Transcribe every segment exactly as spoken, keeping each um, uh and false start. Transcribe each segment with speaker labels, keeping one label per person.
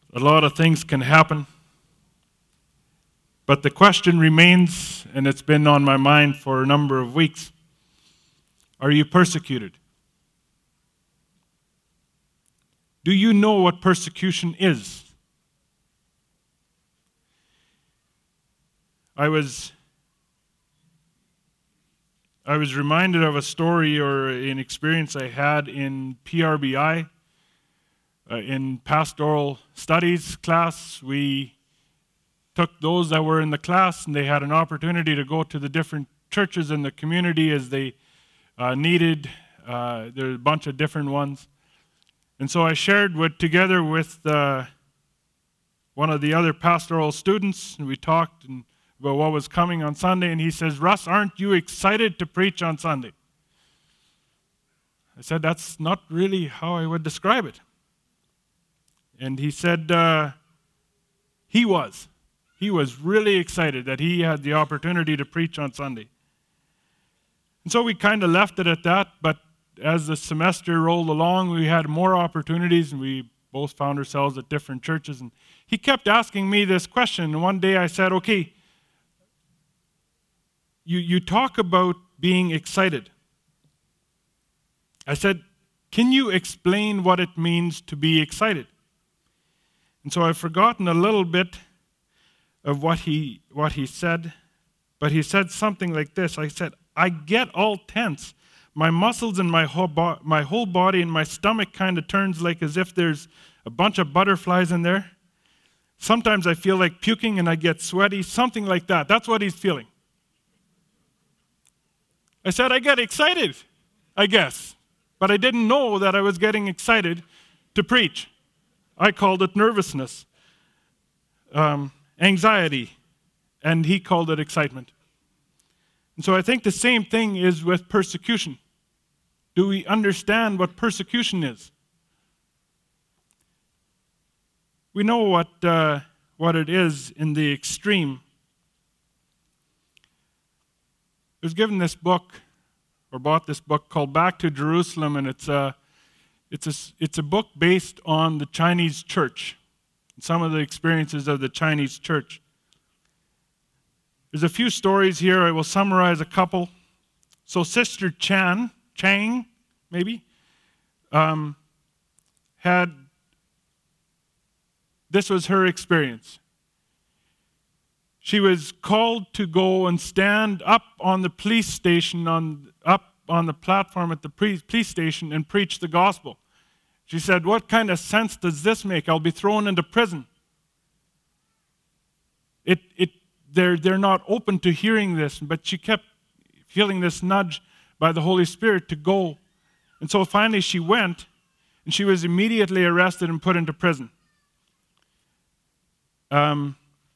Speaker 1: A lot of things can happen. But the question remains, and it's been on my mind for a number of weeks, are you persecuted? Do you know what persecution is? I was I was reminded of a story or an experience I had in P R B I. Uh, in pastoral studies class, we took those that were in the class and they had an opportunity to go to the different churches in the community as they uh, needed. Uh, there's a bunch of different ones. And so I shared with, together with uh, one of the other pastoral students, and we talked and, about what was coming on Sunday, and he says, "Russ, aren't you excited to preach on Sunday?" I said, "That's not really how I would describe it." And he said uh, he was. He was really excited that he had the opportunity to preach on Sunday. And so we kind of left it at that, but as the semester rolled along, we had more opportunities, and we both found ourselves at different churches. And he kept asking me this question, and one day I said, "Okay, you, you talk about being excited." I said, "Can you explain what it means to be excited?" And so I've forgotten a little bit of what he what he said, but he said something like this. I said, "I get all tense. My muscles and my whole, bo- my whole body and my stomach kind of turns like as if there's a bunch of butterflies in there. Sometimes I feel like puking and I get sweaty," something like that. That's what he's feeling. I said, "I get excited, I guess, but I didn't know that I was getting excited to preach." I called it nervousness, um, anxiety, and he called it excitement. And so I think the same thing is with persecution. Do we understand what persecution is? We know what uh, what it is in the extreme. I was given this book, or bought this book called Back to Jerusalem, and it's a It's a, it's a book based on the Chinese church, some of the experiences of the Chinese church. There's a few stories here. I will summarize a couple. So Sister Chan, Chang, maybe, um, had, this was her experience. She was called to go and stand up on the police station, on up on the platform at the police station and preach the gospel. She said, "What kind of sense does this make? I'll be thrown into prison." It, it, they're, they're not open to hearing this, but she kept feeling this nudge by the Holy Spirit to go. And so finally she went, and she was immediately arrested and put into prison. Um,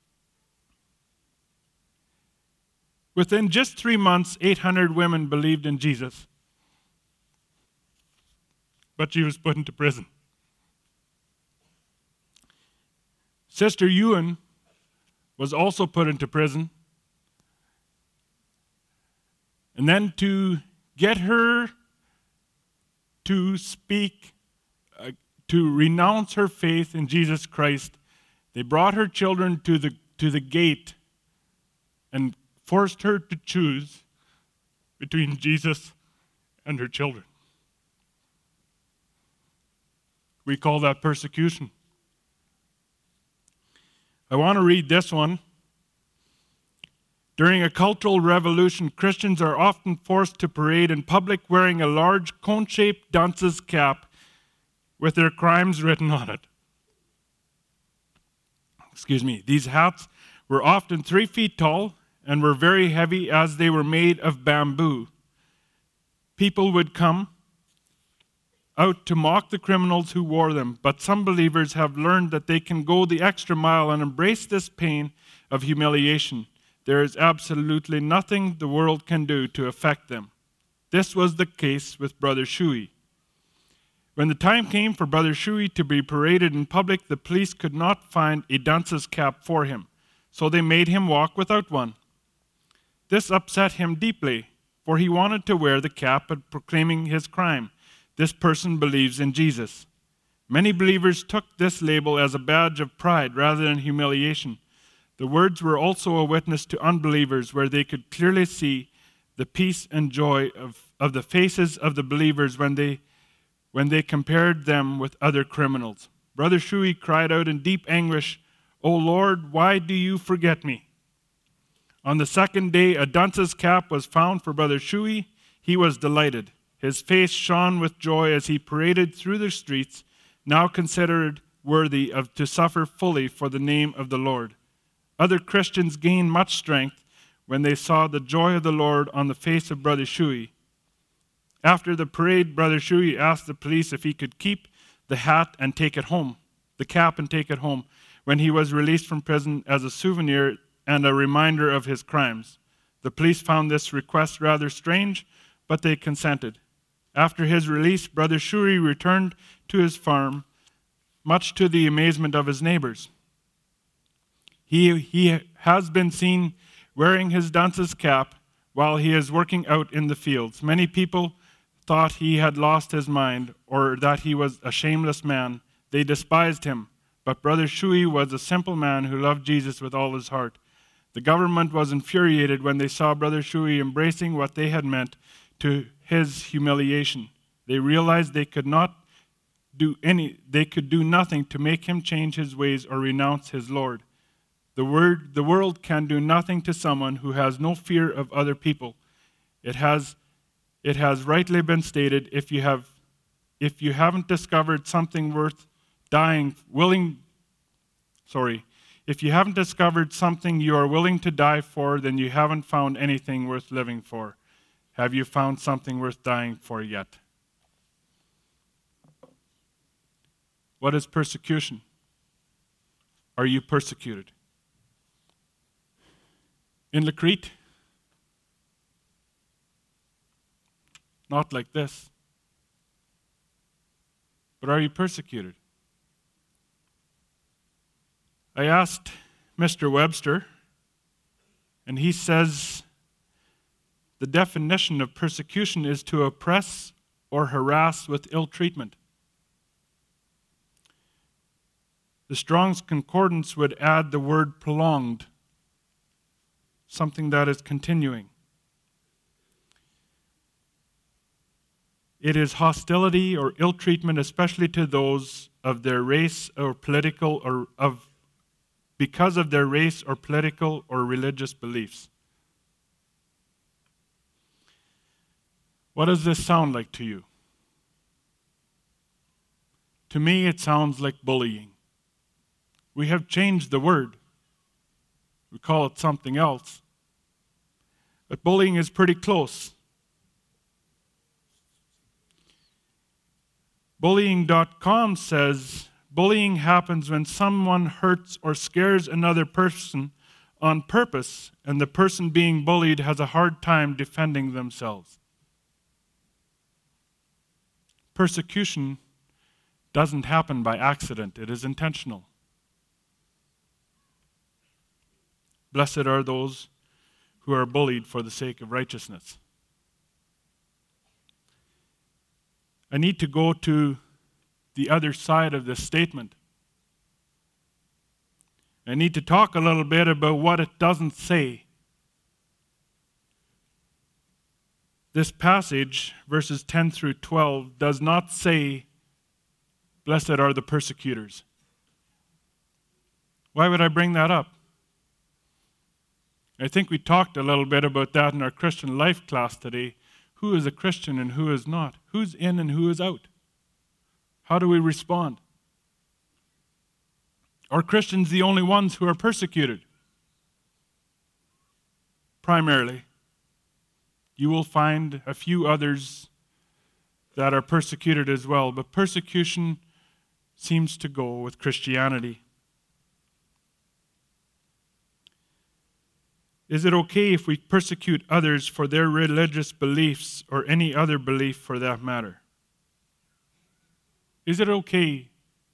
Speaker 1: Within just three months, eight hundred women believed in Jesus. But she was put into prison. Sister Yuan was also put into prison. And then to get her to speak, uh, to renounce her faith in Jesus Christ, they brought her children to the, to the gate and forced her to choose between Jesus and her children. We call that persecution. I want to read this one. During a cultural revolution, Christians are often forced to parade in public wearing a large cone-shaped dunce's cap with their crimes written on it. Excuse me. These hats were often three feet tall and were very heavy as they were made of bamboo. People would come out to mock the criminals who wore them, but some believers have learned that they can go the extra mile and embrace this pain of humiliation. There is absolutely nothing the world can do to affect them. This was the case with Brother Shui. When the time came for Brother Shui to be paraded in public, the police could not find a dunce's cap for him, so they made him walk without one. This upset him deeply, for he wanted to wear the cap and proclaiming his crime. This person believes in Jesus. Many believers took this label as a badge of pride rather than humiliation. The words were also a witness to unbelievers, where they could clearly see the peace and joy of, of the faces of the believers when they, when they compared them with other criminals. Brother Shui cried out in deep anguish, "O Lord, why do you forget me?" On the second day, a dunce's cap was found for Brother Shui. He was delighted. His face shone with joy as he paraded through the streets, now considered worthy of to suffer fully for the name of the Lord. Other Christians gained much strength when they saw the joy of the Lord on the face of Brother Shui. After the parade, Brother Shui asked the police if he could keep the hat and take it home, the cap and take it home, when he was released from prison as a souvenir and a reminder of his crimes. The police found this request rather strange, but they consented. After his release, Brother Shui returned to his farm, much to the amazement of his neighbors. He, he has been seen wearing his dunce's cap while he is working out in the fields. Many people thought he had lost his mind or that he was a shameless man. They despised him. But Brother Shui was a simple man who loved Jesus with all his heart. The government was infuriated when they saw Brother Shui embracing what they had meant to his humiliation. They realized they could not do any, they could do nothing to make him change his ways or renounce his Lord. The word, the world can do nothing to someone who has no fear of other people. It has, it has rightly been stated, if you have, if you haven't discovered something worth dying, willing, sorry, if you haven't discovered something you are willing to die for, then you haven't found anything worth living for. Have you found something worth dying for yet? What is persecution? Are you persecuted? In Lakrit? Not like this. But are you persecuted? I asked Mister Webster, and he says the definition of persecution is to oppress or harass with ill treatment. The Strong's Concordance would add the word prolonged, something that is continuing. It is hostility or ill treatment, especially to those of their race or political or of because of their race or political or religious beliefs. What does this sound like to you? To me, it sounds like bullying. We have changed the word. We call it something else. But bullying is pretty close. Bullying dot com says, bullying happens when someone hurts or scares another person on purpose, and the person being bullied has a hard time defending themselves. Persecution doesn't happen by accident. It is intentional. Blessed are those who are bullied for the sake of righteousness. I need to go to the other side of this statement. I need to talk a little bit about what it doesn't say. This passage, verses ten through twelve, does not say, "Blessed are the persecutors." Why would I bring that up? I think we talked a little bit about that in our Christian life class today. Who is a Christian and who is not? Who's in and who is out? How do we respond? Are Christians the only ones who are persecuted? Primarily. You will find a few others that are persecuted as well, but persecution seems to go with Christianity. Is it okay if we persecute others for their religious beliefs or any other belief for that matter? Is it okay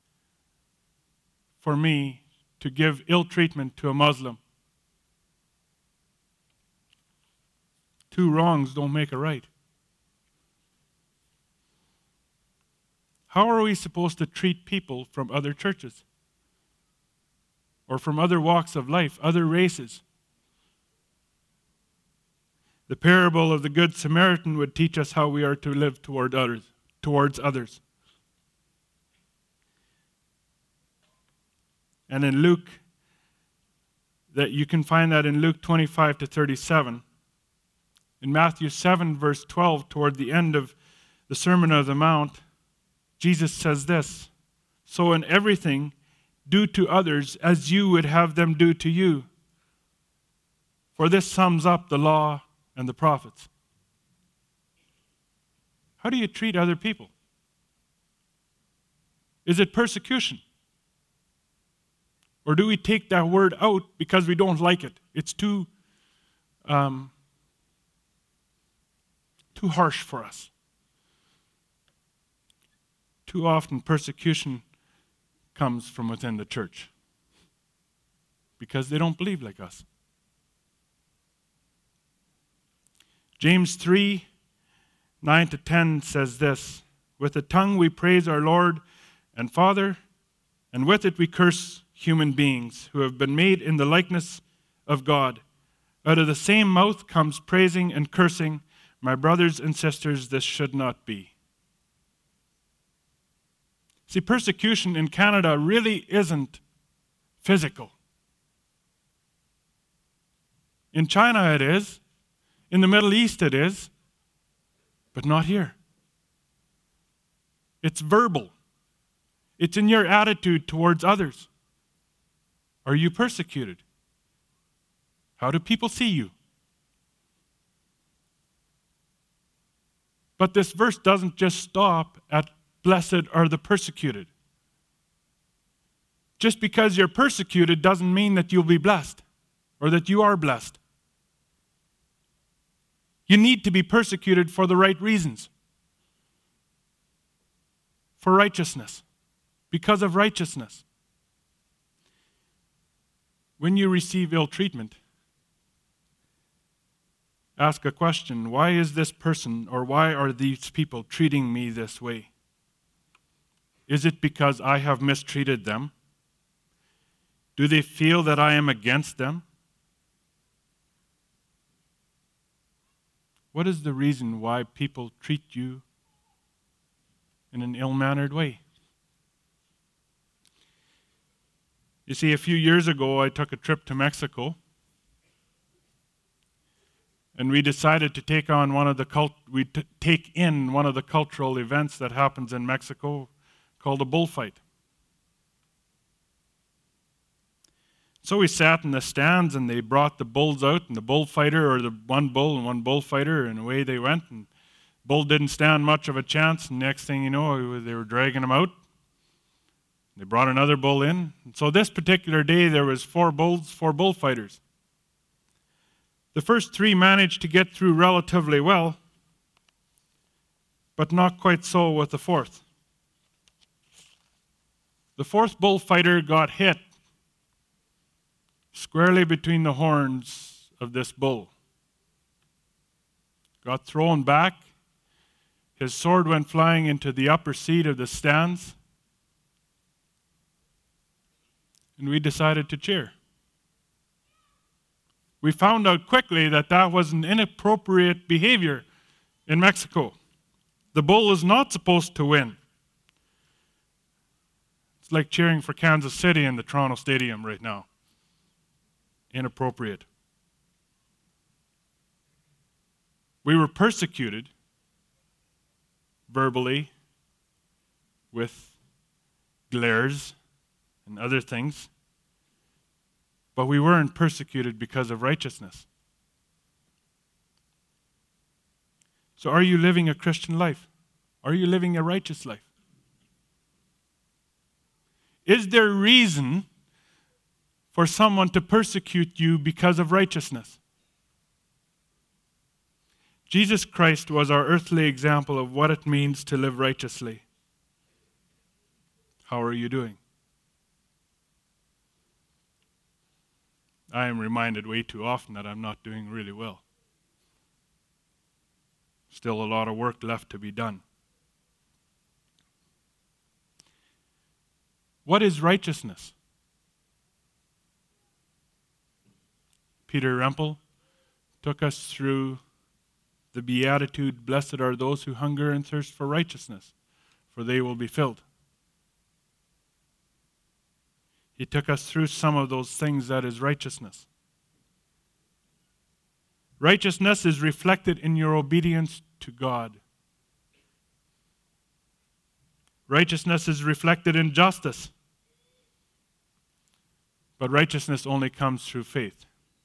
Speaker 1: for me to give ill treatment to a Muslim? Two wrongs don't make a right. How are we supposed to treat people from other churches? Or from other walks of life, other races? The parable of the Good Samaritan would teach us how we are to live toward others, towards others. And in Luke, that you can find that in Luke twenty-five to thirty-seven. In Matthew seven, verse twelve, toward the end of the Sermon on the Mount, Jesus says this, "So in everything, do to others as you would have them do to you. For this sums up the law and the prophets." How do you treat other people? Is it persecution? Or do we take that word out because we don't like it? It's too, um, too harsh for us. Too often persecution comes from within the church because they don't believe like us. James three, nine to ten says this, "With the tongue we praise our Lord and Father, and with it we curse human beings who have been made in the likeness of God. Out of the same mouth comes praising and cursing. My brothers and sisters, this should not be." See, persecution in Canada really isn't physical. In China it is. In the Middle East it is. But not here. It's verbal. It's in your attitude towards others. Are you persecuted? How do people see you? But this verse doesn't just stop at blessed are the persecuted. Just because you're persecuted doesn't mean that you'll be blessed or that you are blessed. You need to be persecuted for the right reasons. For righteousness. Because of righteousness. When you receive ill treatment, ask a question. Why is this person or why are these people treating me this way? Is it because I have mistreated them? Do they feel that I am against them? What is the reason why people treat you in an ill-mannered way? You see, a few years ago, I took a trip to Mexico, and we decided to take on one of the cult. We t- take in one of the cultural events that happens in Mexico, called a bullfight. So we sat in the stands, and they brought the bulls out, and the bullfighter, or the one bull and one bullfighter, and away they went. And bull didn't stand much of a chance, and next thing you know, they were dragging him out. They brought another bull in. And so this particular day, there was four bulls, four bullfighters. The first three managed to get through relatively well, but not quite so with the fourth. The fourth bullfighter got hit squarely between the horns of this bull. Got thrown back. His sword went flying into the upper seat of the stands. And we decided to cheer. We found out quickly that that was an inappropriate behavior in Mexico. The bull is not supposed to win. It's like cheering for Kansas City in the Toronto Stadium right now. Inappropriate. We were persecuted verbally with glares and other things, but we weren't persecuted because of righteousness. So are you living a Christian life? Are you living a righteous life? Is there reason for someone to persecute you because of righteousness? Jesus Christ was our earthly example of what it means to live righteously. How are you doing? I am reminded way too often that I'm not doing really well. Still a lot of work left to be done. What is righteousness? Peter Rempel took us through the beatitude, blessed are those who hunger and thirst for righteousness, for they will be filled. He took us through some of those things that is righteousness. Righteousness is reflected in your obedience to God. Righteousness is reflected in justice. But righteousness only comes through faith.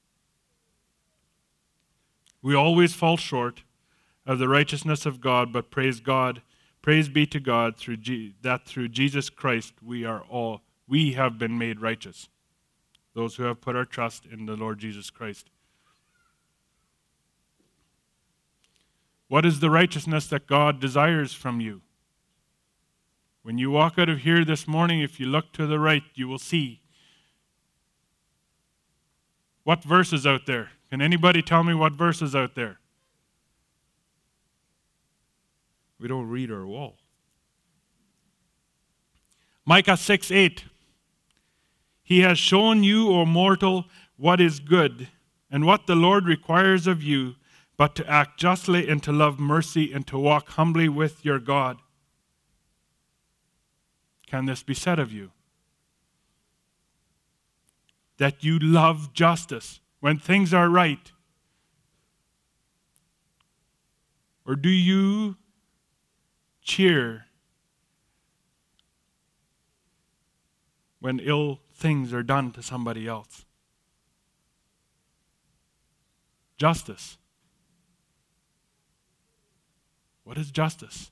Speaker 1: We always fall short of the righteousness of God, but praise God, praise be to God through G- that through Jesus Christ we are all we have been made righteous. Those who have put our trust in the Lord Jesus Christ. What is the righteousness that God desires from you? When you walk out of here this morning, if you look to the right, you will see. What verse is out there? Can anybody tell me what verse is out there? We don't read our wall. Micah six eight. He has shown you, O mortal, what is good, and what the Lord requires of you, but to act justly and to love mercy and to walk humbly with your God. Can this be said of you? That you love justice when things are right? Or do you cheer when ill things are done to somebody else? Justice. What is justice?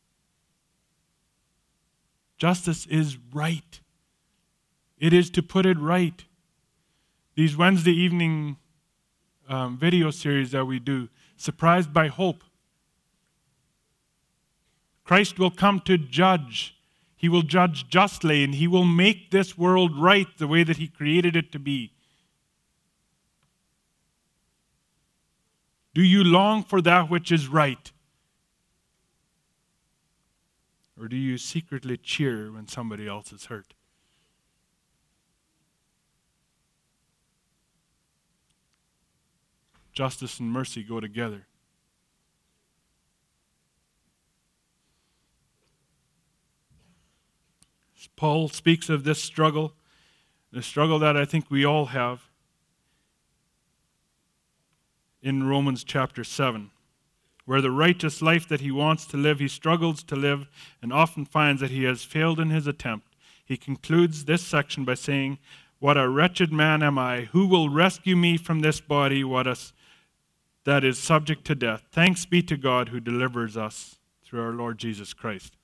Speaker 1: Justice is right. It is to put it right. These Wednesday evening um, video series that we do, Surprised by Hope. Christ will come to judge. He will judge justly, and he will make this world right the way that he created it to be. Do you long for that which is right? Or do you secretly cheer when somebody else is hurt? Justice and mercy go together. Paul speaks of this struggle, the struggle that I think we all have, in Romans chapter seven, where the righteous life that he wants to live, he struggles to live and often finds that he has failed in his attempt. He concludes this section by saying, "What a wretched man am I! Who will rescue me from this body what a, that is subject to death? Thanks be to God who delivers us through our Lord Jesus Christ."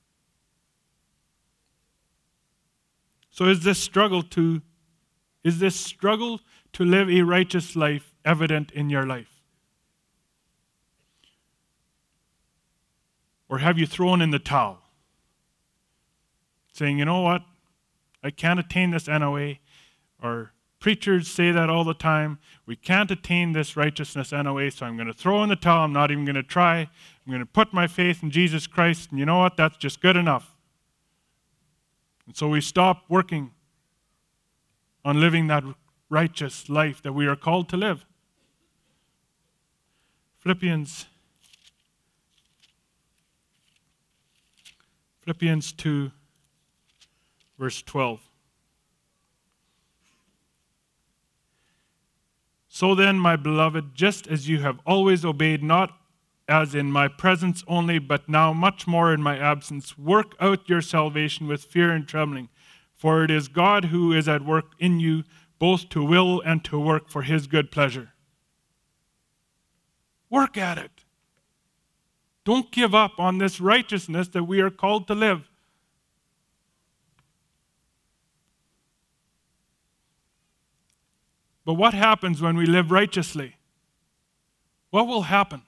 Speaker 1: So is this struggle to is this struggle to live a righteous life evident in your life? Or have you thrown in the towel? Saying, you know what? I can't attain this N O A. Or preachers say that all the time. We can't attain this righteousness N O A, so I'm going to throw in the towel. I'm not even going to try. I'm going to put my faith in Jesus Christ. And you know what? That's just good enough. And so we stop working on living that righteous life that we are called to live. Philippians Philippians two, verse twelve. So then, my beloved, just as you have always obeyed, not as in my presence only, but now much more in my absence, work out your salvation with fear and trembling, for it is God who is at work in you, both to will and to work for his good pleasure. Work at it. Don't give up on this righteousness that we are called to live. But what happens when we live righteously? What will happen?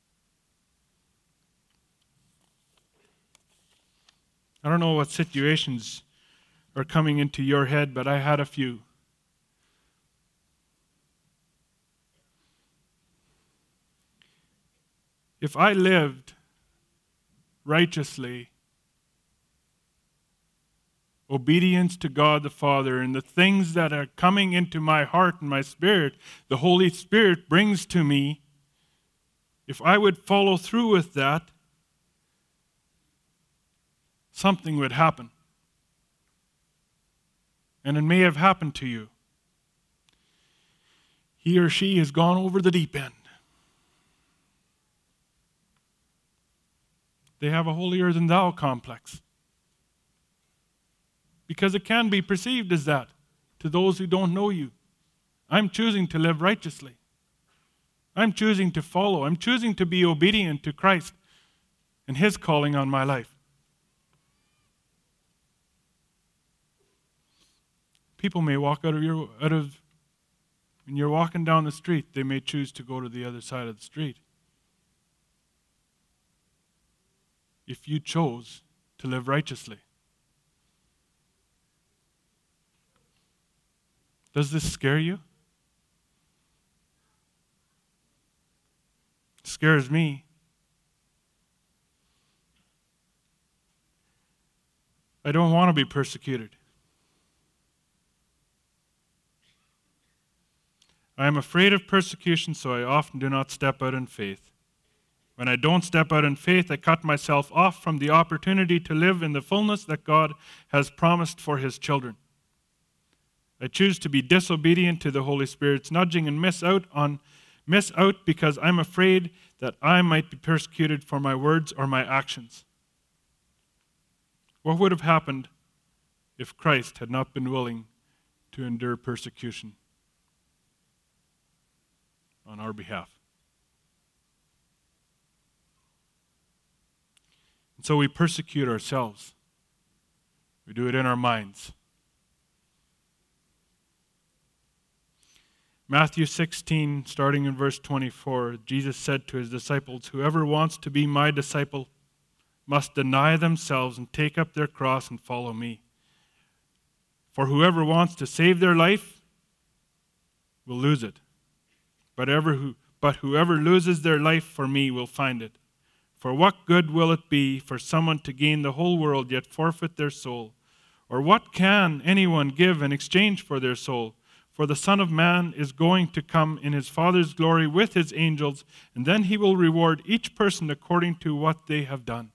Speaker 1: I don't know what situations are coming into your head, but I had a few. If I lived righteously, obedience to God the Father, and the things that are coming into my heart and my spirit, the Holy Spirit brings to me, if I would follow through with that, something would happen. And it may have happened to you. He or she has gone over the deep end. They have a holier than thou complex. Because it can be perceived as that to those who don't know you. I'm choosing to live righteously. I'm choosing to follow. I'm choosing to be obedient to Christ and His calling on my life. People may walk out of your out of when you're walking down the street, they may choose to go to the other side of the street. If you chose to live righteously. Does this scare you? It scares me. I don't want to be persecuted. I am afraid of persecution, so I often do not step out in faith. When I don't step out in faith, I cut myself off from the opportunity to live in the fullness that God has promised for His children. I choose to be disobedient to the Holy Spirit's nudging and miss out on miss out because I'm afraid that I might be persecuted for my words or my actions. What would have happened if Christ had not been willing to endure persecution on our behalf? And so we persecute ourselves. We do it in our minds. Matthew sixteen, starting in verse twenty-four, Jesus said to His disciples, "Whoever wants to be my disciple must deny themselves and take up their cross and follow me. For whoever wants to save their life will lose it. But, ever who, but whoever loses their life for me will find it. For what good will it be for someone to gain the whole world yet forfeit their soul? Or what can anyone give in exchange for their soul? For the Son of Man is going to come in His Father's glory with His angels, and then He will reward each person according to what they have done."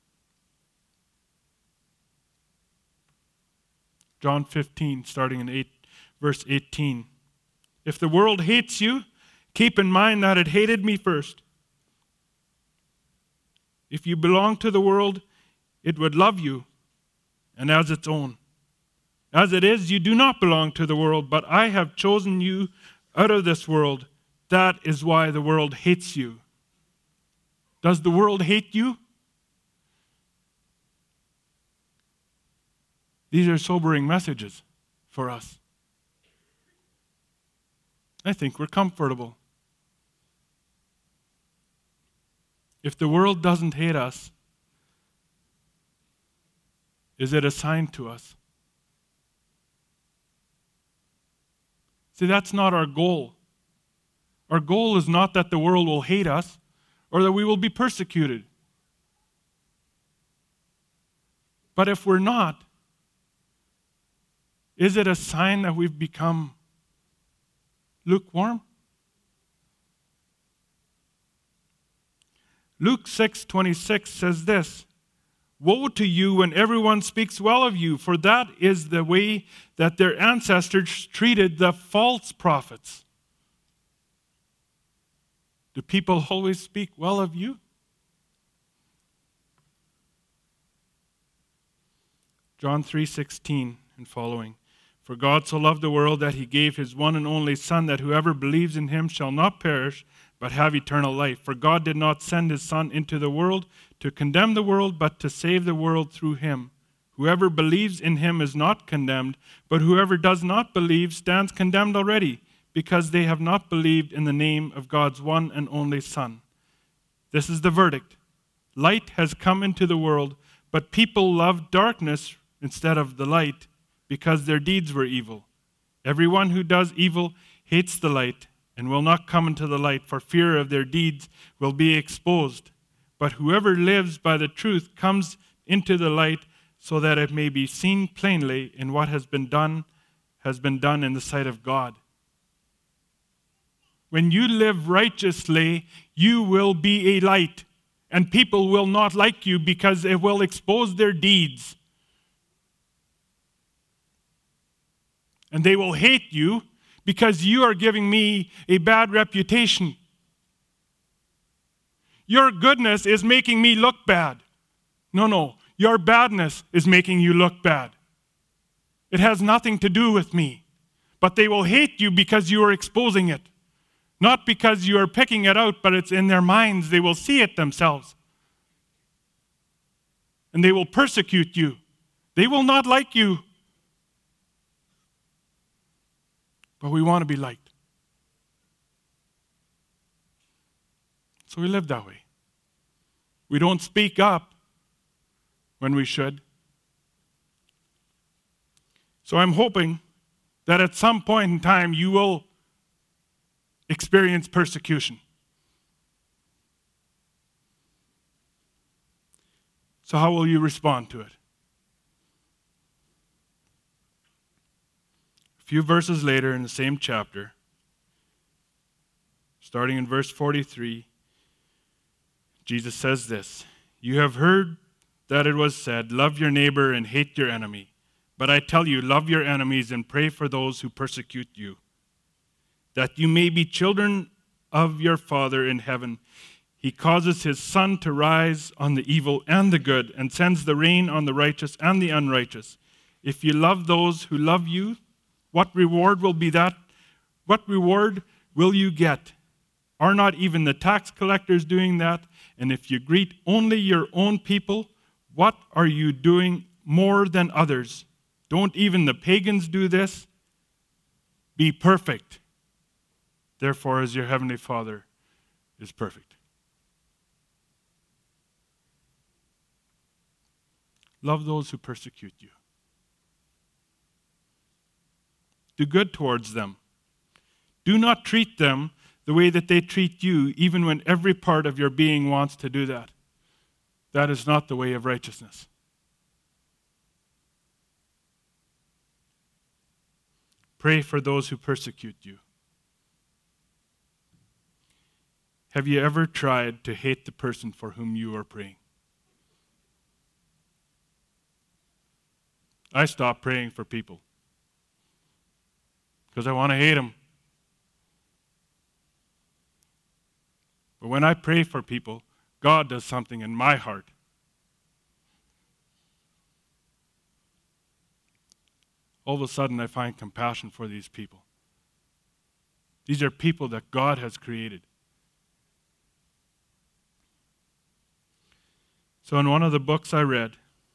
Speaker 1: John fifteen, starting in eight, verse eighteen. "If the world hates you, keep in mind that it hated me first. If you belong to the world, it would love you, and as its own. As it is, you do not belong to the world, but I have chosen you out of this world. That is why the world hates you." Does the world hate you? These are sobering messages for us. I think we're comfortable. If the world doesn't hate us, is it a sign to us? See, that's not our goal. Our goal is not that the world will hate us or that we will be persecuted. But if we're not, is it a sign that we've become lukewarm? Luke six twenty-six says this, "Woe to you when everyone speaks well of you, for that is the way that their ancestors treated the false prophets." Do people always speak well of you? John three sixteen and following. "For God so loved the world that He gave His one and only Son, that whoever believes in Him shall not perish, but have eternal life. For God did not send His Son into the world to condemn the world, but to save the world through Him. Whoever believes in Him is not condemned, but whoever does not believe stands condemned already, because they have not believed in the name of God's one and only Son. This is the verdict. Light has come into the world, but people loved darkness instead of the light, because their deeds were evil. Everyone who does evil hates the light and will not come into the light, for fear of their deeds will be exposed. But whoever lives by the truth comes into the light, so that it may be seen plainly in what has been done, has been done in the sight of God. When you live righteously, you will be a light, and people will not like you because it will expose their deeds. And they will hate you because you are giving me a bad reputation. Your goodness is making me look bad. No, no, your badness is making you look bad. It has nothing to do with me. But they will hate you because you are exposing it. Not because you are picking it out, but it's in their minds. They will see it themselves. And they will persecute you. They will not like you. But we want to be liked. So we live that way. We don't speak up when we should. So I'm hoping that at some point in time you will experience persecution. So how will you respond to it? A few verses later in the same chapter, starting in verse forty-three, Jesus says this, "You have heard that it was said, 'Love your neighbor and hate your enemy.' But I tell you, love your enemies and pray for those who persecute you, that you may be children of your Father in heaven. He causes his sun to rise on the evil and the good, and sends the rain on the righteous and the unrighteous. If you love those who love you, what reward will be that? What reward will you get? Are not even the tax collectors doing that? And if you greet only your own people, what are you doing more than others? Don't even the pagans do this? Be perfect, therefore, as your heavenly Father is perfect." Love those who persecute you. Do good towards them. Do not treat them the way that they treat you, even when every part of your being wants to do that. That is not the way of righteousness. Pray for those who persecute you. Have you ever tried to hate the person for whom you are praying? I stopped praying for people because I want to hate them. But when I pray for people, God does something in my heart. All of a sudden, I find compassion for these people. These are people that God has created. So in one of the books I read,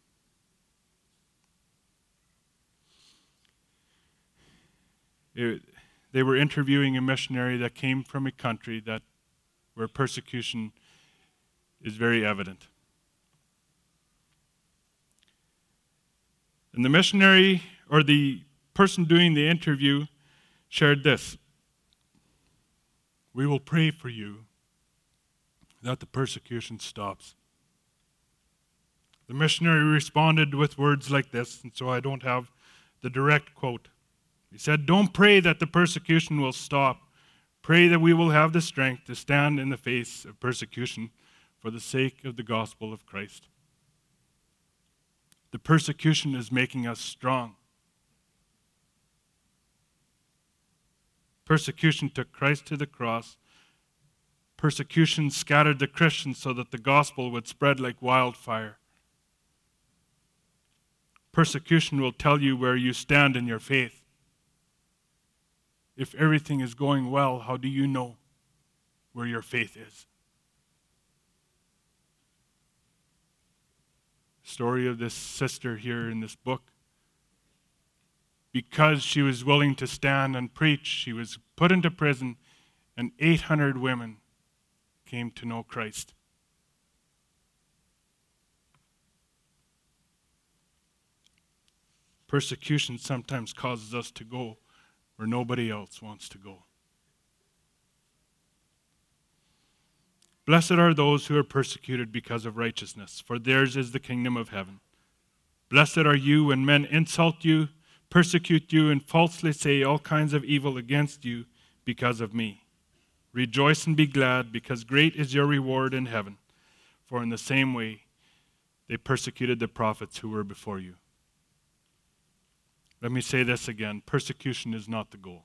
Speaker 1: it, they were interviewing a missionary that came from a country that where persecution is very evident. And the missionary, or the person doing the interview, shared this: "We will pray for you that the persecution stops." The missionary responded with words like this, and so I don't have the direct quote. He said, "Don't pray that the persecution will stop. Pray that we will have the strength to stand in the face of persecution for the sake of the gospel of Christ." The persecution is making us strong. Persecution took Christ to the cross. Persecution scattered the Christians so that the gospel would spread like wildfire. Persecution will tell you where you stand in your faith. If everything is going well, how do you know where your faith is? Story of this sister here in this book. Because she was willing to stand and preach, she was put into prison, and eight hundred women came to know Christ. Persecution sometimes causes us to go where nobody else wants to go. Blessed are those who are persecuted because of righteousness, for theirs is the kingdom of heaven. Blessed are you when men insult you, persecute you, and falsely say all kinds of evil against you because of me. Rejoice and be glad, because great is your reward in heaven. For in the same way they persecuted the prophets who were before you. Let me say this again. Persecution is not the goal.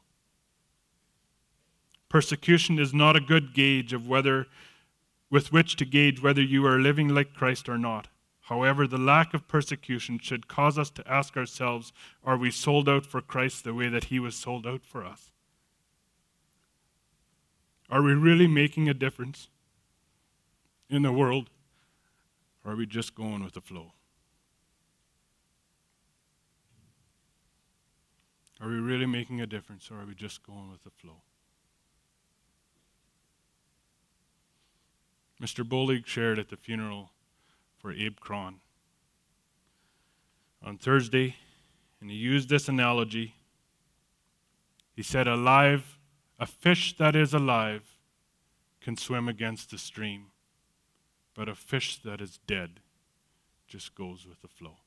Speaker 1: Persecution is not a good gauge of whether, with which to gauge whether you are living like Christ or not. However, the lack of persecution should cause us to ask ourselves, are we sold out for Christ the way that he was sold out for us? Are we really making a difference in the world, or are we just going with the flow? Are we really making a difference, or are we just going with the flow? Mister Bolig shared at the funeral for Abe Cron on Thursday, and he used this analogy. He said, alive, a fish that is alive can swim against the stream, but a fish that is dead just goes with the flow.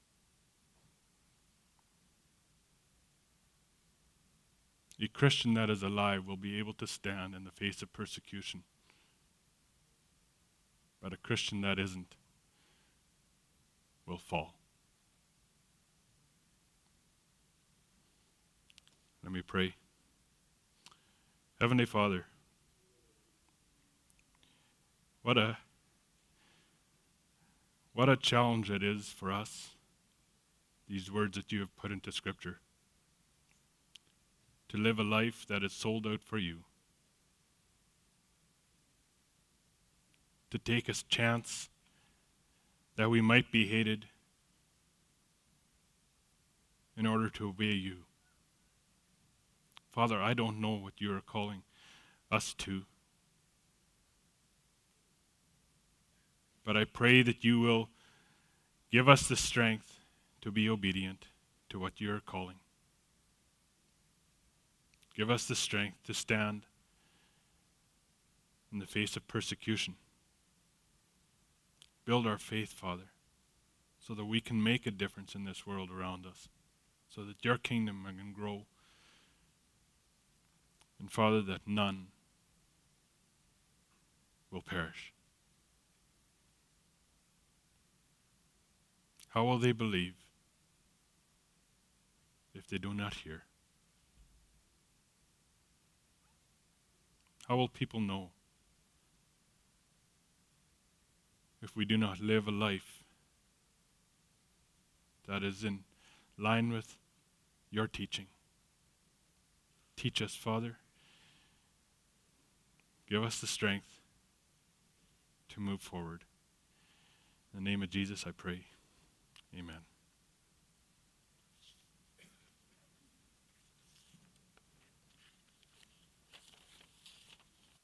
Speaker 1: A Christian that is alive will be able to stand in the face of persecution, but a Christian that isn't will fall. Let me pray. Heavenly Father, what a what a challenge it is for us, these words that you have put into Scripture, to live a life that is sold out for you, to take a chance that we might be hated in order to obey you. Father, I don't know what you are calling us to, but I pray that you will give us the strength to be obedient to what you are calling. Give us the strength to stand in the face of persecution. Build our faith, Father, so that we can make a difference in this world around us, so that your kingdom can grow. And Father, that none will perish. How will they believe if they do not hear? How will people know if we do not live a life that is in line with your teaching? Teach us, Father. Give us the strength to move forward. In the name of Jesus, I pray. Amen.